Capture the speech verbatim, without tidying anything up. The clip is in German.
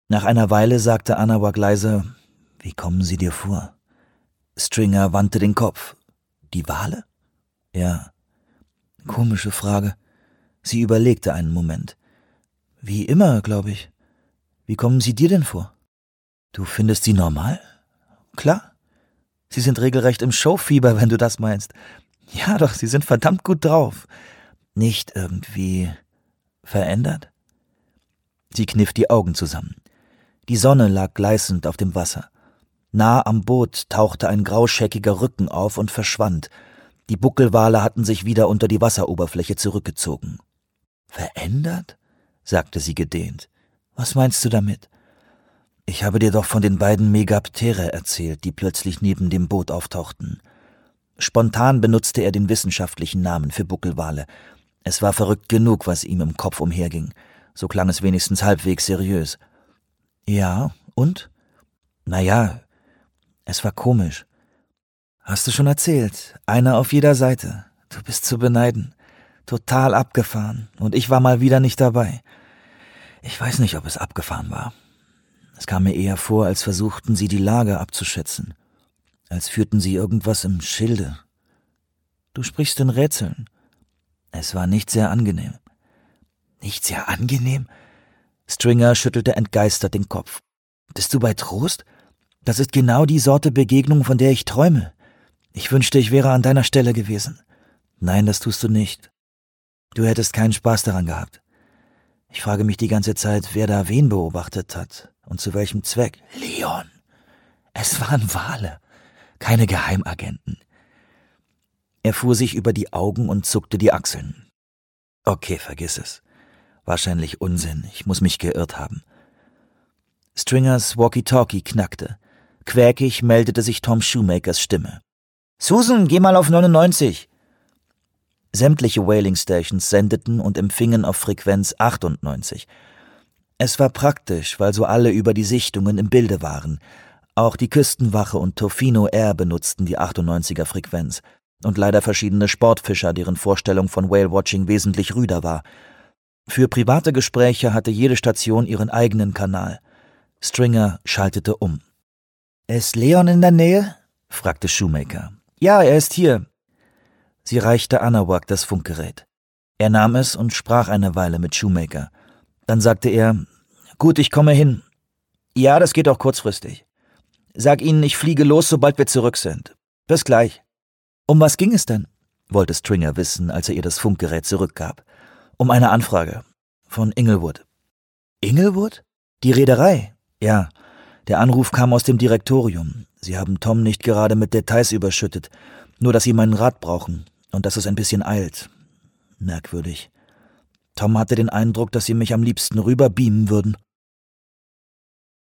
Nach einer Weile sagte Anáhuac leise: »Wie kommen sie dir vor?« Stringer wandte den Kopf. »Die Wale?« »Ja.« »Komische Frage.« Sie überlegte einen Moment. »Wie immer, glaube ich. Wie kommen sie dir denn vor?« »Du findest sie normal?« »Klar. Sie sind regelrecht im Showfieber, wenn du das meinst. Ja doch, sie sind verdammt gut drauf. Nicht irgendwie verändert?« Sie kniff die Augen zusammen. Die Sonne lag gleißend auf dem Wasser. Nah am Boot tauchte ein grauscheckiger Rücken auf und verschwand. Die Buckelwale hatten sich wieder unter die Wasseroberfläche zurückgezogen. »Verändert?« sagte sie gedehnt. »Was meinst du damit?« »Ich habe dir doch von den beiden Megaptere erzählt, die plötzlich neben dem Boot auftauchten.« Spontan benutzte er den wissenschaftlichen Namen für Buckelwale. Es war verrückt genug, was ihm im Kopf umherging. So klang es wenigstens halbwegs seriös. »Ja, und?« »Naja, es war komisch.« »Hast du schon erzählt? Einer auf jeder Seite. Du bist zu beneiden. Total abgefahren. Und ich war mal wieder nicht dabei. Ich weiß nicht, ob es abgefahren war. Es kam mir eher vor, als versuchten sie, die Lage abzuschätzen. Als führten sie irgendwas im Schilde. Du sprichst in Rätseln. Es war nicht sehr angenehm.« »Nicht sehr angenehm?« Stringer schüttelte entgeistert den Kopf. »Bist du bei Trost? Das ist genau die Sorte Begegnung, von der ich träume. Ich wünschte, ich wäre an deiner Stelle gewesen.« »Nein, das tust du nicht. Du hättest keinen Spaß daran gehabt. Ich frage mich die ganze Zeit, wer da wen beobachtet hat und zu welchem Zweck.« »Leon, es waren Wale, keine Geheimagenten.« Er fuhr sich über die Augen und zuckte die Achseln. »Okay, vergiss es. Wahrscheinlich Unsinn, ich muss mich geirrt haben.« Stringers Walkie-Talkie knackte. Quäkig meldete sich Tom Shoemakers Stimme. »Susan, geh mal auf neunundneunzig!« Sämtliche Whaling-Stations sendeten und empfingen auf Frequenz achtundneunzig. Es war praktisch, weil so alle über die Sichtungen im Bilde waren. Auch die Küstenwache und Tofino Air benutzten die achtundneunziger Frequenz und leider verschiedene Sportfischer, deren Vorstellung von Whale-Watching wesentlich rüder war. Für private Gespräche hatte jede Station ihren eigenen Kanal. Stringer schaltete um. »Ist Leon in der Nähe?« fragte Shoemaker. »Ja, er ist hier.« Sie reichte Anáhuac das Funkgerät. Er nahm es und sprach eine Weile mit Shoemaker. Dann sagte er: »Gut, ich komme hin. Ja, das geht auch kurzfristig. Sag ihnen, ich fliege los, sobald wir zurück sind. Bis gleich.« »Um was ging es denn?« wollte Stringer wissen, als er ihr das Funkgerät zurückgab. »Um eine Anfrage. Von Inglewood.« »Inglewood? Die Reederei?« »Ja, der Anruf kam aus dem Direktorium. Sie haben Tom nicht gerade mit Details überschüttet, nur dass sie meinen Rat brauchen und dass es ein bisschen eilt. Merkwürdig. Tom hatte den Eindruck, dass sie mich am liebsten rüberbeamen würden.«